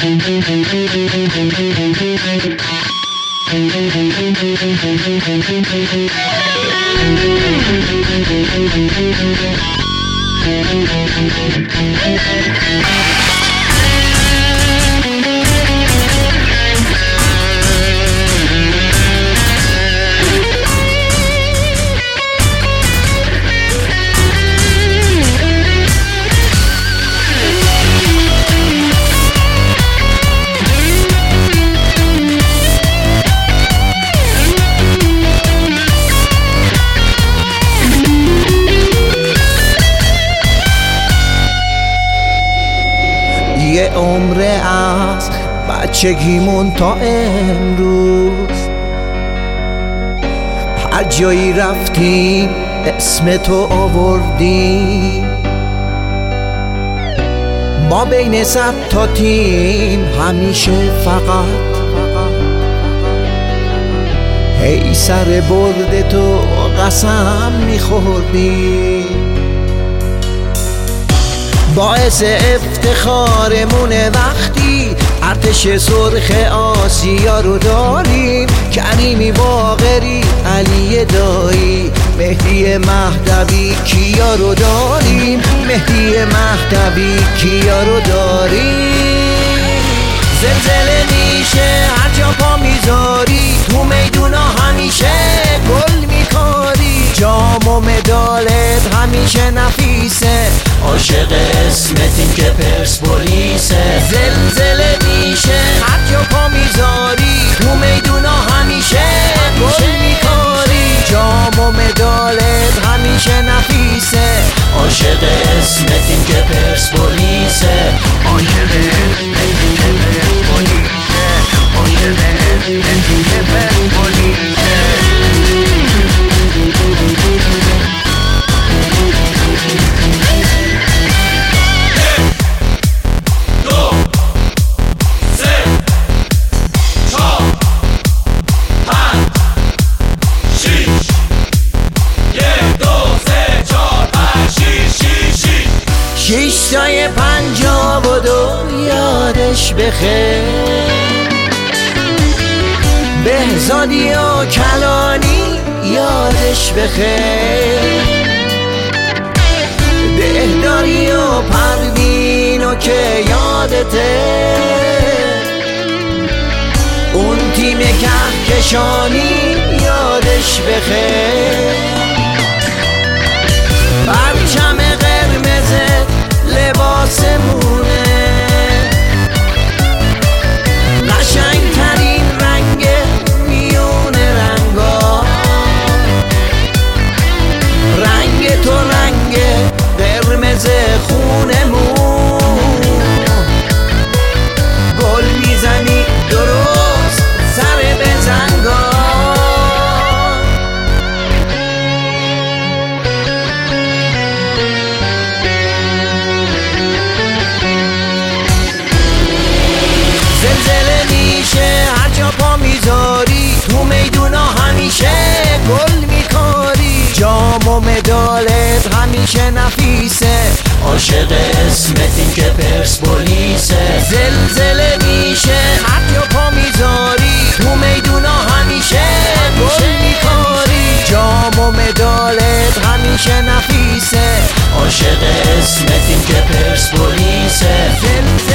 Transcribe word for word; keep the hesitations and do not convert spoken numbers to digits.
یه عمره از بچگیمون تا امروز هر جایی رفتیم اسم تو آوردیم. ما بین صد تا تیم همیشه فقط هی سر برد تو قسم میخوردیم. باعث افتخارمونه وقتی ارتش سرخ آسیا رو داریم. کریمی باقری، علی دایی، مهدی مهدوی، کیا رو داریم. مهدی مهدوی، کیا رو داریم. زلزله میشه هر جا پا میذاری، تو میدونا همیشه گل میکاری. جام و مدالت همیشه نفیسه، عاشق اسمتیم که پرسپولیسه. زلزله میشه هر جا پا میذاری، تو میدونا همیشه گل میکاری. جام و مدالت همیشه نفیسه، عاشق اسمتیم که پرسپولیسه. عاشق اسمتیم که پرسپولیسه. عاشق اسمتیم که پرسپولیسه. شیشتای پنجاب و دو یادش بخیر، بهزادی و کلانی یادش بخیر. دهداری و پروین و که یادته، اون تیم کهکشانی یادش بخیر. پرچم قرمز لباسمونه، قشنگترین رنگ میون رنگا. رنگ تو رنگ قرمز خونمون، گل میزنی درست سر بزنگا. زلزله میشه هر جا پا میذاری، تو میدونا همیشه گل میکاری. جام و مدالت همیشه نفیسه، عاشق اسمتیم که پرسپولیسه. زلزله میشه هر جا پا میذاری، تو میدونا همیشه گل میکاری. جام و مدالت همیشه نفیسه، عاشق اسمتیم که پرسپولیسه.